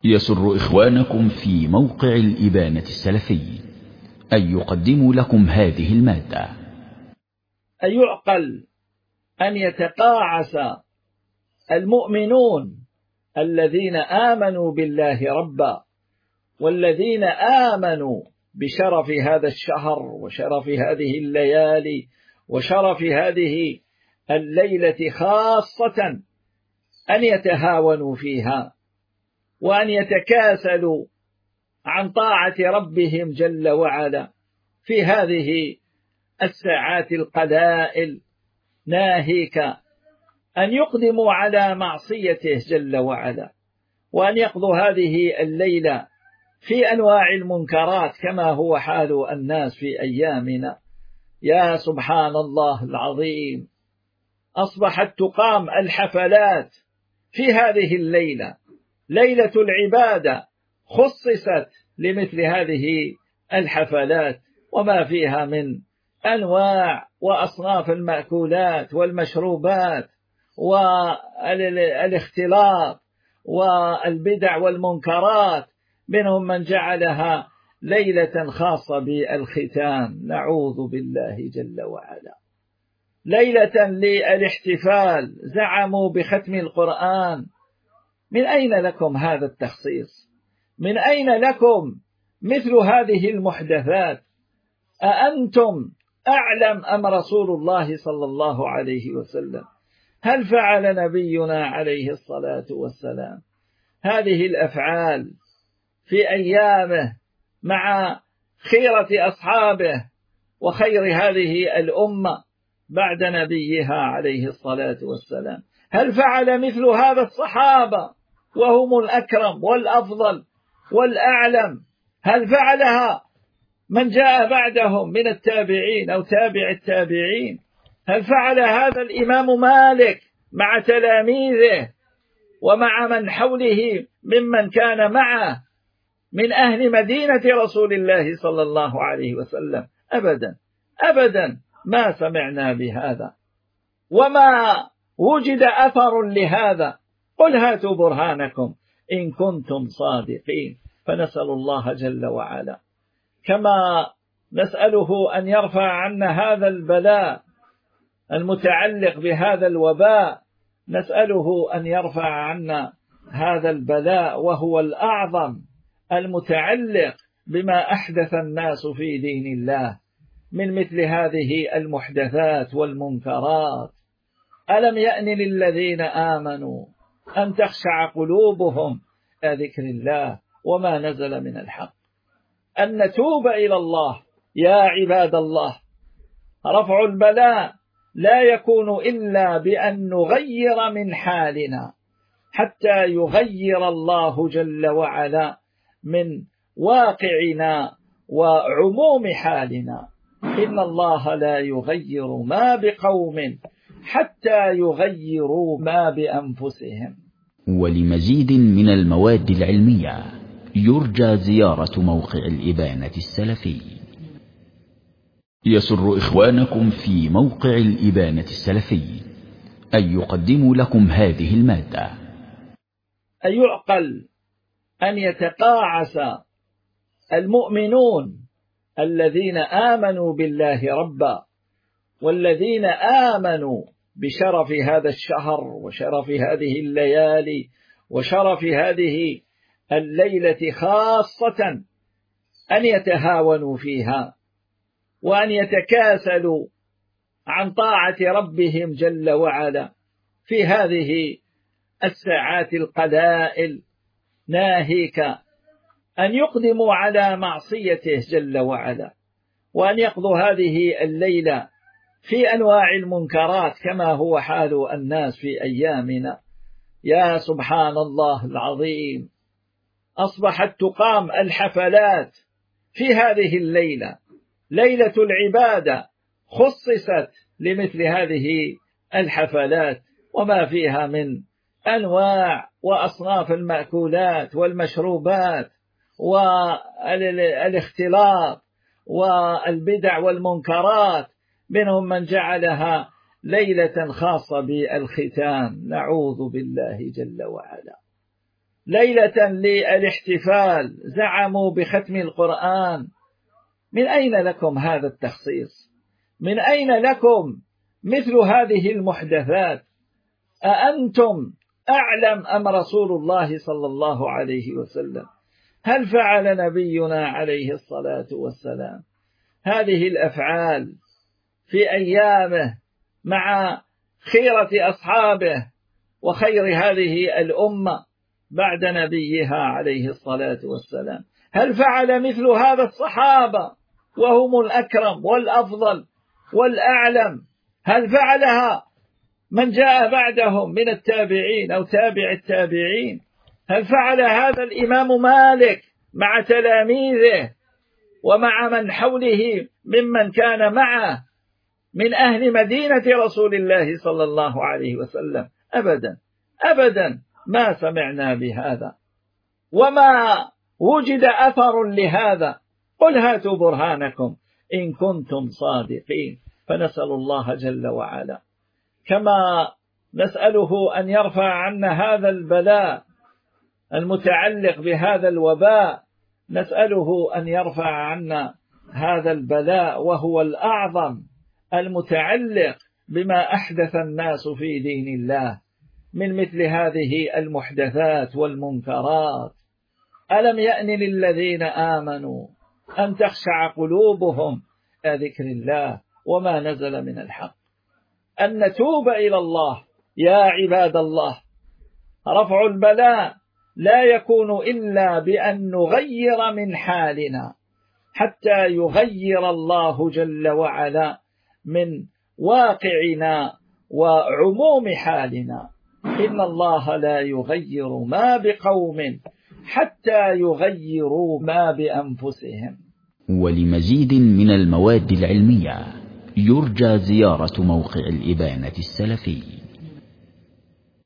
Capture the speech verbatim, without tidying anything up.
يسر إخوانكم في موقع الإبانة السلفي أن يقدموا لكم هذه المادة. أن يعقل أن يتقاعس المؤمنون الذين آمنوا بالله ربا، والذين آمنوا بشرف هذا الشهر وشرف هذه الليالي وشرف هذه الليلة خاصة، أن يتهاونوا فيها وأن يتكاسلوا عن طاعة ربهم جل وعلا في هذه الساعات القلائل، ناهيك أن يقدموا على معصيته جل وعلا، وأن يقضوا هذه الليلة في أنواع المنكرات كما هو حال الناس في أيامنا. يا سبحان الله العظيم، أصبحت تقام الحفلات في هذه الليلة، ليلة العبادة خصصت لمثل هذه الحفلات، وما فيها من أنواع وأصناف المأكولات والمشروبات والاختلاط والبدع والمنكرات. منهم من جعلها ليلة خاصة بالختان، نعوذ بالله جل وعلا، ليلة للاحتفال، زعموا بختم القرآن. من أين لكم هذا التخصيص؟ من أين لكم مثل هذه المحدثات؟ أأنتم أعلم أم رسول الله صلى الله عليه وسلم؟ هل فعل نبينا عليه الصلاة والسلام هذه الأفعال في أيامه مع خيرة أصحابه وخير هذه الأمة بعد نبيها عليه الصلاة والسلام؟ هل فعل مثل هذا الصحابة وهم الأكرم والأفضل والأعلم؟ هل فعلها من جاء بعدهم من التابعين أو تابع التابعين؟ هل فعل هذا الإمام مالك مع تلاميذه ومع من حوله ممن كان معه من أهل مدينة رسول الله صلى الله عليه وسلم؟ أبدا أبدا، ما سمعنا بهذا وما وجد أثر لهذا. قل هاتوا برهانكم إن كنتم صادقين. فنسأل الله جل وعلا كما نسأله أن يرفع عنا هذا البلاء المتعلق بهذا الوباء، نسأله أن يرفع عنا هذا البلاء وهو الأعظم المتعلق بما أحدث الناس في دين الله من مثل هذه المحدثات والمنكرات. ألم يأن للذين آمنوا أن تخشع قلوبهم إلى ذكر الله وما نزل من الحق، أن نتوب إلى الله. يا عباد الله، رفع البلاء لا يكون إلا بأن نغير من حالنا حتى يغير الله جل وعلا من واقعنا وعموم حالنا. إن الله لا يغير ما بقوم حتى يغيروا ما بأنفسهم. ولمزيد من المواد العلمية يرجى زيارة موقع الإبانة السلفي. يسر إخوانكم في موقع الإبانة السلفي أن يقدموا لكم هذه المادة. أن يعقل أن يتقاعس المؤمنون الذين آمنوا بالله ربا، والذين آمنوا بشرف هذا الشهر وشرف هذه الليالي وشرف هذه الليلة خاصة، أن يتهاونوا فيها وأن يتكاسلوا عن طاعة ربهم جل وعلا في هذه الساعات القلائل، ناهيك أن يقدموا على معصيته جل وعلا، وأن يقضوا هذه الليلة في أنواع المنكرات كما هو حال الناس في أيامنا. يا سبحان الله العظيم، أصبحت تقام الحفلات في هذه الليلة، ليلة العبادة خصصت لمثل هذه الحفلات، وما فيها من أنواع وأصناف المأكولات والمشروبات والاختلاط والبدع والمنكرات. منهم من جعلها ليلة خاصة بالختان، نعوذ بالله جل وعلا، ليلة للاحتفال زعموا بختم القرآن. من أين لكم هذا التخصيص؟ من أين لكم مثل هذه المحدثات؟ أأنتم أعلم أم رسول الله صلى الله عليه وسلم؟ هل فعل نبينا عليه الصلاة والسلام هذه الأفعال في أيامه مع خيرة أصحابه وخير هذه الأمة بعد نبيها عليه الصلاة والسلام؟ هل فعل مثل هذا الصحابة وهم الأكرم والأفضل والأعلم؟ هل فعلها من جاء بعدهم من التابعين أو تابع التابعين؟ هل فعل هذا الإمام مالك مع تلاميذه ومع من حوله ممن كان معه من أهل مدينة رسول الله صلى الله عليه وسلم؟ أبدا أبدا ما سمعنا بهذا، وما وجد أثر لهذا. قل هاتوا برهانكم إن كنتم صادقين. فنسأل الله جل وعلا كما نسأله أن يرفع عنا هذا البلاء المتعلق بهذا الوباء، نسأله أن يرفع عنا هذا البلاء وهو الأعظم المتعلق بما أحدث الناس في دين الله من مثل هذه المحدثات والمنكرات. ألم يأن للذين آمنوا أن تخشع قلوبهم إلى ذكر الله وما نزل من الحق أن نتوب إلى الله. يا عباد الله، رفع البلاء لا يكون إلا بأن نغير من حالنا حتى يغير الله جل وعلا من واقعنا وعموم حالنا. إن الله لا يغير ما بقوم حتى يغيروا ما بأنفسهم. ولمزيد من المواد العلمية يرجى زيارة موقع الإبانة السلفي.